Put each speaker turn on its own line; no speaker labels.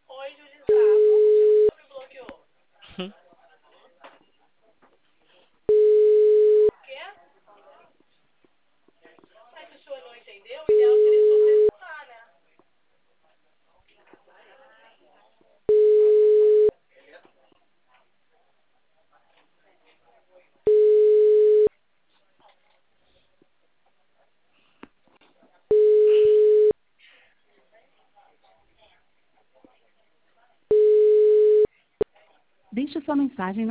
Oi, Julissa. Qual motivo que você me bloqueou? O quê? Mas se o senhor não entendeu, o ideal seria o senhor perguntar, né?
Deixe sua mensagem